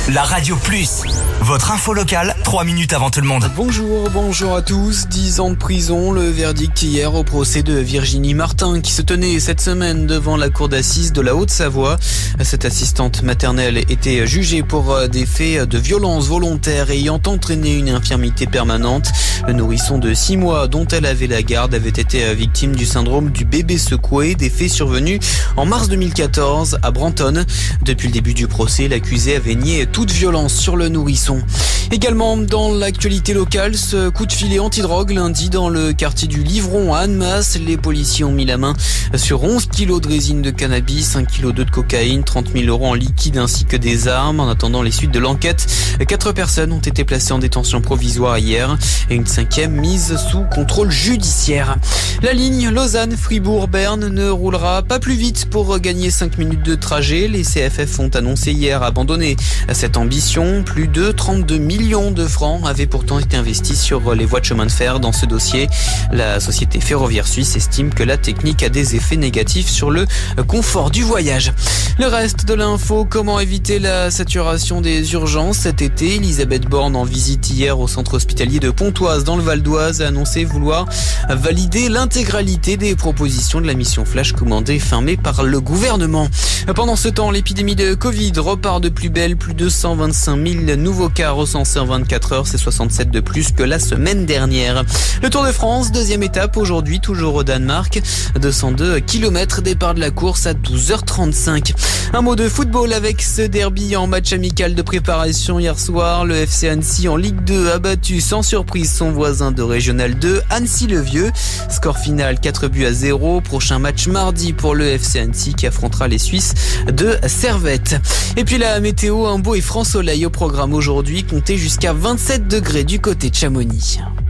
La Radio Plus, votre info locale, 3 minutes avant tout le monde. Bonjour à tous. 10 ans de prison, le verdict hier au procès de Virginie Martin qui se tenait cette semaine devant la cour d'assises de la Haute-Savoie. Cette assistante maternelle était jugée pour des faits de violence volontaire ayant entraîné une infirmité permanente. Le nourrisson de 6 mois dont elle avait la garde avait été victime du syndrome du bébé secoué, des faits survenus en mars 2014 à Brantôme. Depuis le début du procès, l'accusé avait nié toute violence sur le nourrisson. Également dans l'actualité locale, ce coup de filet antidrogue lundi dans le quartier du Livron à Annemasse. Les policiers ont mis la main sur 11 kilos de résine de cannabis, 1,2 kg de cocaïne, 30 000 € en liquide ainsi que des armes. En attendant les suites de l'enquête, 4 personnes ont été placées en détention provisoire hier et une 5e mise sous contrôle judiciaire. La ligne Lausanne-Fribourg-Berne ne roulera pas plus vite pour gagner 5 minutes de trajet. Les CFF ont annoncé hier abandonner cette ambition. Plus de 32 millions de francs avaient pourtant été investis sur les voies de chemin de fer dans ce dossier. La société ferroviaire suisse estime que la technique a des effets négatifs sur le confort du voyage. Le reste de l'info, comment éviter la saturation des urgences cet été. Elisabeth Borne, en visite hier au centre hospitalier de Pontoise dans le Val d'Oise, a annoncé vouloir valider l'intégralité des propositions de la mission Flash commandée et fermée par le gouvernement. Pendant ce temps, l'épidémie de Covid repart de plus belle. Plus de 125 000 nouveaux cas recensés en 24 heures. C'est 67 de plus que la semaine dernière. Le Tour de France, deuxième étape aujourd'hui, toujours au Danemark. 202 km, départ de la course à 12h35. Un mot de football avec ce derby en match amical de préparation hier soir. Le FC Annecy en Ligue 2 a battu sans surprise son voisin de Régional 2, Annecy-le-Vieux. Score final 4-0. Prochain match mardi pour le FC Annecy qui affrontera les Suisses de Servette. Et puis la météo, un beau et franc soleil au programme aujourd'hui, comptez jusqu'à 27 degrés du côté de Chamonix.